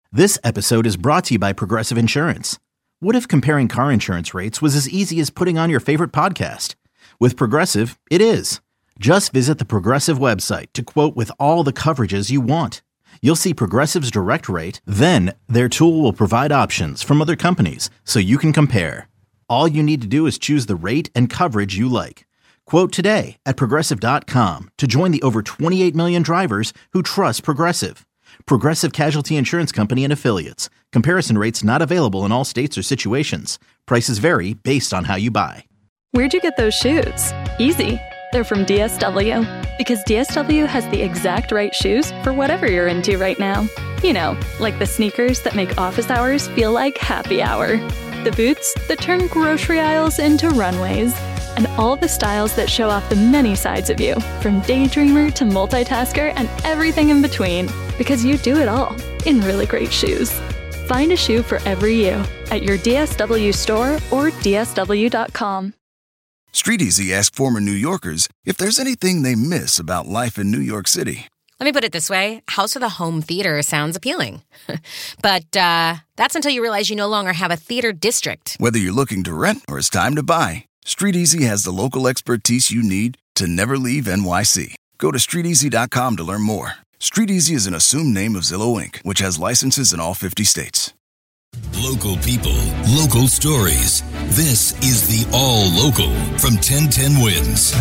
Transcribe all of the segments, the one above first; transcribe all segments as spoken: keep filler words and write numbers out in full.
This episode is brought to you by Progressive Insurance. What if comparing car insurance rates was as easy as putting on your favorite podcast? With Progressive, it is. Just visit the Progressive website to quote with all the coverages you want. You'll see Progressive's direct rate, then their tool will provide options from other companies so you can compare. All you need to do is choose the rate and coverage you like. Quote today at Progressive dot com to join the over twenty-eight million drivers who trust Progressive. Progressive Casualty Insurance Company and Affiliates. Comparison rates not available in all states or situations. Prices vary based on how you buy. Where'd you get those shoes? Easy. They're from D S W. Because D S W has the exact right shoes for whatever you're into right now. You know, like the sneakers that make office hours feel like happy hour. The boots that turn grocery aisles into runways. And all the styles that show off the many sides of you, from daydreamer to multitasker and everything in between. Because you do it all in really great shoes. Find a shoe for every you at your D S W store or D S W dot com. StreetEasy asked former New Yorkers if there's anything they miss about life in New York City. Let me put it this way. House with a home theater sounds appealing. But uh, that's until you realize you no longer have a theater district. Whether you're looking to rent or it's time to buy, StreetEasy has the local expertise you need to never leave N Y C. Go to street easy dot com to learn more. StreetEasy is an assumed name of Zillow Incorporated, which has licenses in all fifty states. Local people, local stories. This is the All Local from ten ten Wins.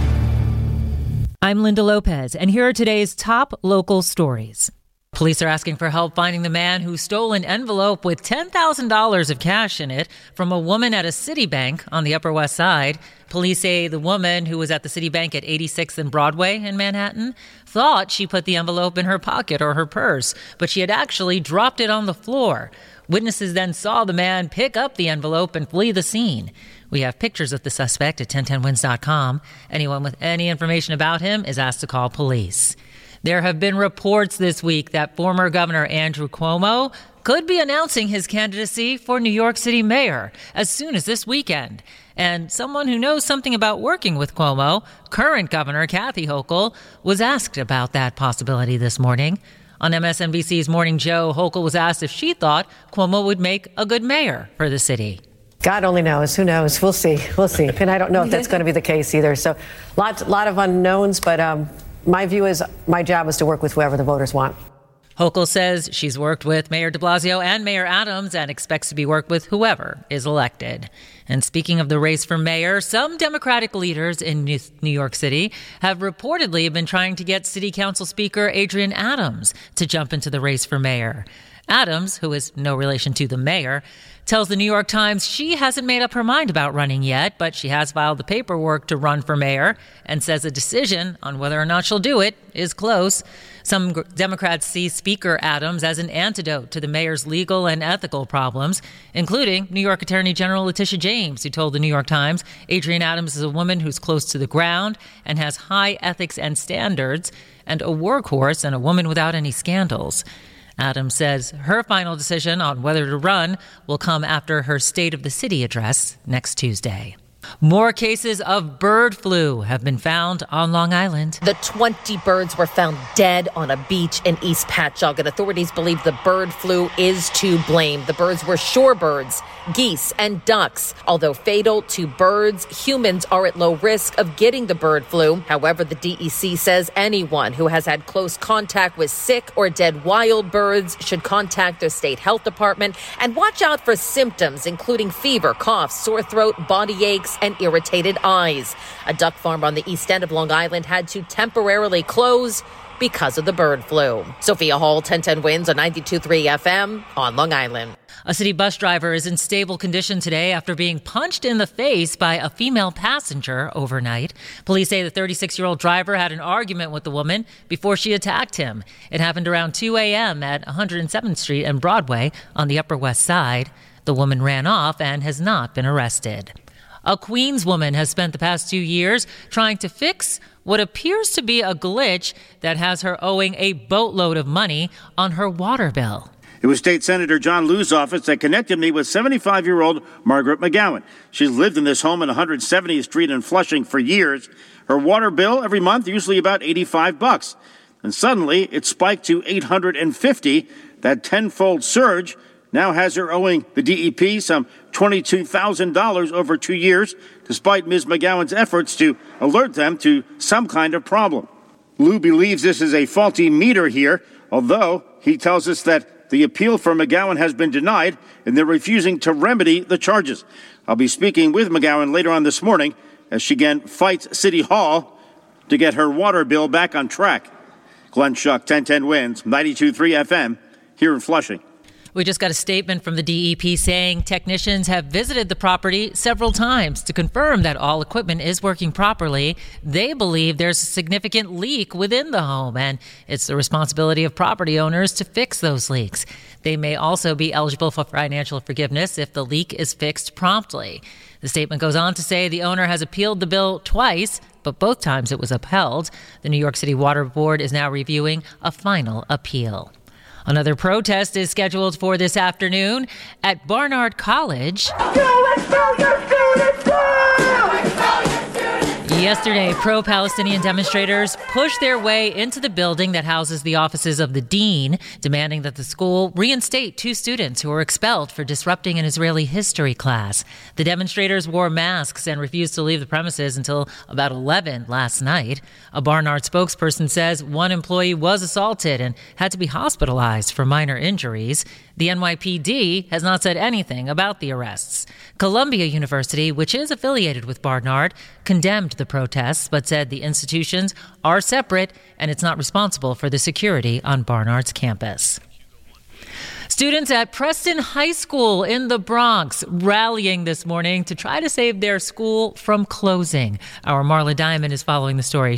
I'm Linda Lopez, and here are today's top local stories. Police are asking for help finding the man who stole an envelope with ten thousand dollars of cash in it from a woman at a Citibank on the Upper West Side. Police say the woman, who was at the Citibank at eighty-sixth and Broadway in Manhattan, thought she put the envelope in her pocket or her purse, but she had actually dropped it on the floor. Witnesses then saw the man pick up the envelope and flee the scene. We have pictures of the suspect at ten ten wins dot com. Anyone with any information about him is asked to call police. There have been reports this week that former Governor Andrew Cuomo could be announcing his candidacy for New York City mayor as soon as this weekend. And someone who knows something about working with Cuomo, current Governor Kathy Hochul, was asked about that possibility this morning. On M S N B C's Morning Joe, Hochul was asked if she thought Cuomo would make a good mayor for the city. God only knows. Who knows? We'll see. We'll see. And I don't know if that's going to be the case either. So lots, lot of unknowns, but um, my view is my job is to work with whoever the voters want. Hochul says she's worked with Mayor de Blasio and Mayor Adams and expects to be worked with whoever is elected. And speaking of the race for mayor, some Democratic leaders in New York City have reportedly been trying to get City Council Speaker Adrienne Adams to jump into the race for mayor. Adams, who is no relation to the mayor, tells the New York Times she hasn't made up her mind about running yet, but she has filed the paperwork to run for mayor and says a decision on whether or not she'll do it is close. Some Democrats see Speaker Adams as an antidote to the mayor's legal and ethical problems, including New York Attorney General Letitia James, who told the New York Times Adrienne Adams is a woman who's close to the ground and has high ethics and standards, and a workhorse and a woman without any scandals. Adams says her final decision on whether to run will come after her State of the City address next Tuesday. More cases of bird flu have been found on Long Island. The twenty birds were found dead on a beach in East Patchogue. Authorities believe the bird flu is to blame. The birds were shorebirds, geese, and ducks. Although fatal to birds, humans are at low risk of getting the bird flu. However, the D E C says anyone who has had close contact with sick or dead wild birds should contact their state health department and watch out for symptoms, including fever, cough, sore throat, body aches, and irritated eyes. A duck farm on the east end of Long Island had to temporarily close because of the bird flu. Sophia Hall, ten ten Wins on ninety-two point three F M on Long Island. A city bus driver is in stable condition today after being punched in the face by a female passenger overnight. Police say the thirty-six-year-old driver had an argument with the woman before she attacked him. It happened around two a.m. at one hundred seventh Street and Broadway on the Upper West Side. The woman ran off and has not been arrested. A Queens woman has spent the past two years trying to fix what appears to be a glitch that has her owing a boatload of money on her water bill. It was State Senator John Liu's office that connected me with seventy-five-year-old Margaret McGowan. She's lived in this home on one hundred seventieth Street in Flushing for years. Her water bill every month, usually about eighty-five bucks. And suddenly, it spiked to eight hundred fifty. That tenfold surge now has her owing the D E P some twenty-two thousand dollars over two years, despite Miz McGowan's efforts to alert them to some kind of problem. Lou believes this is a faulty meter here, although he tells us that the appeal for McGowan has been denied and they're refusing to remedy the charges. I'll be speaking with McGowan later on this morning as she again fights City Hall to get her water bill back on track. Glenn Schuck, ten ten Wins, ninety-two point three F M, here in Flushing. We just got a statement from the D E P saying technicians have visited the property several times to confirm that all equipment is working properly. They believe there's a significant leak within the home, and it's the responsibility of property owners to fix those leaks. They may also be eligible for financial forgiveness if the leak is fixed promptly. The statement goes on to say the owner has appealed the bill twice, but both times it was upheld. The New York City Water Board is now reviewing a final appeal. Another protest is scheduled for this afternoon at Barnard College. Yesterday, pro-Palestinian demonstrators pushed their way into the building that houses the offices of the dean, demanding that the school reinstate two students who were expelled for disrupting an Israeli history class. The demonstrators wore masks and refused to leave the premises until about eleven last night. A Barnard spokesperson says one employee was assaulted and had to be hospitalized for minor injuries. The N Y P D has not said anything about the arrests. Columbia University, which is affiliated with Barnard, condemned the protests but said the institutions are separate and it's not responsible for the security on Barnard's campus. Students at Preston High School in the Bronx rallying this morning to try to save their school from closing. Our Marla Diamond is following the story.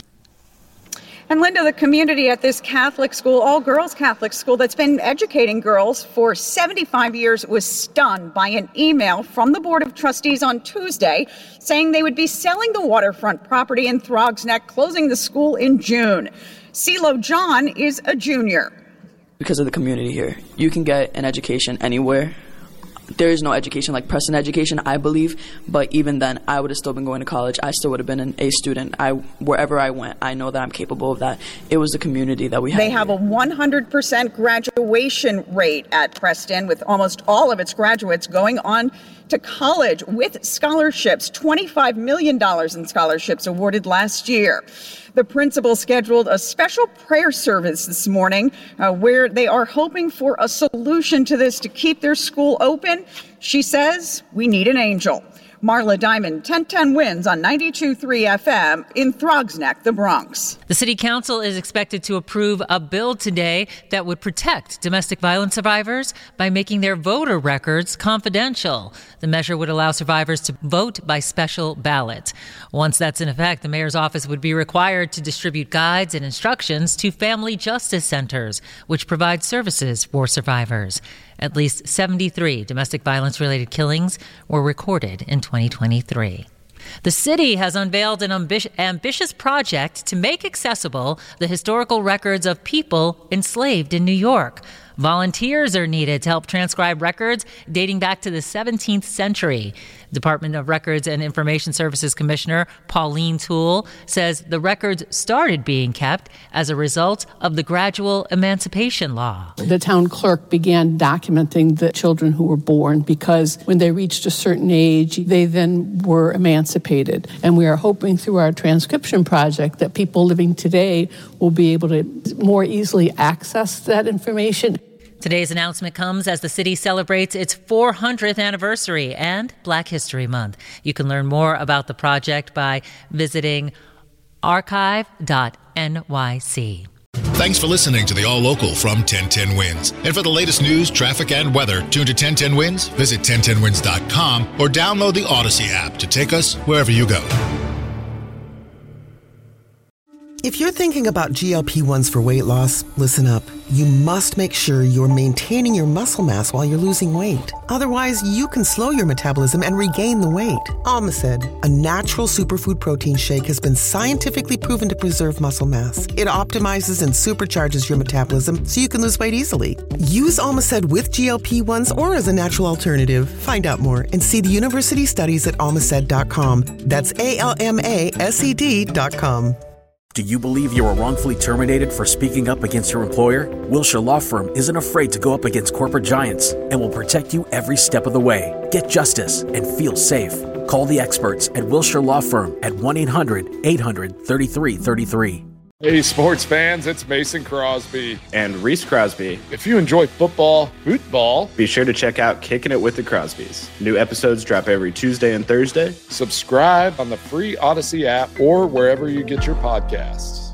And Linda, the community at this Catholic school, all-girls Catholic school that's been educating girls for seventy-five years, was stunned by an email from the Board of Trustees on Tuesday saying they would be selling the waterfront property in Throgs Neck, closing the school in June. CeeLo John is a junior. Because of the community here, you can get an education anywhere. There is no education like Preston education, I believe, but even then, I would have still been going to college. I still would have been an A student. I, wherever I went, I know that I'm capable of that. It was the community that we had. They have a one hundred percent graduation rate at Preston, with almost all of its graduates going on to college with scholarships, twenty-five million dollars in scholarships awarded last year. The principal scheduled a special prayer service this morning uh, where they are hoping for a solution to this to keep their school open. She says, we need an angel. Marla Diamond, ten ten Wins on ninety-two point three F M in Throgs Neck, the Bronx. The city council is expected to approve a bill today that would protect domestic violence survivors by making their voter records confidential. The measure would allow survivors to vote by special ballot. Once that's in effect, the mayor's office would be required to distribute guides and instructions to family justice centers, which provide services for survivors. At least seventy-three domestic violence-related killings were recorded in twenty twenty-three. The city has unveiled an ambi- ambitious project to make accessible the historical records of people enslaved in New York. Volunteers are needed to help transcribe records dating back to the seventeenth century. Department of Records and Information Services Commissioner Pauline Toole says the records started being kept as a result of the gradual emancipation law. The town clerk began documenting the children who were born because when they reached a certain age, they then were emancipated. And we are hoping through our transcription project that people living today will be able to more easily access that information. Today's announcement comes as the city celebrates its four hundredth anniversary and Black History Month. You can learn more about the project by visiting archive dot N Y C. Thanks for listening to the All Local from ten ten Wins. And for the latest news, traffic, and weather, tune to ten ten Wins, visit ten ten wins dot com, or download the Odyssey app to take us wherever you go. If you're thinking about G L P ones for weight loss, listen up. You must make sure you're maintaining your muscle mass while you're losing weight. Otherwise, you can slow your metabolism and regain the weight. Almacid, a natural superfood protein shake, has been scientifically proven to preserve muscle mass. It optimizes and supercharges your metabolism so you can lose weight easily. Use Almacid with G L P ones or as a natural alternative. Find out more and see the university studies at almacid dot com. That's A L M A S E D dot com. Do you believe you were wrongfully terminated for speaking up against your employer? Wilshire Law Firm isn't afraid to go up against corporate giants and will protect you every step of the way. Get justice and feel safe. Call the experts at Wilshire Law Firm at one eight hundred eight hundred thirty-three thirty-three. Hey, sports fans, it's Mason Crosby. And Reese Crosby. If you enjoy football, football, be sure to check out Kicking It with the Crosbys. New episodes drop every Tuesday and Thursday. Subscribe on the free Odyssey app or wherever you get your podcasts.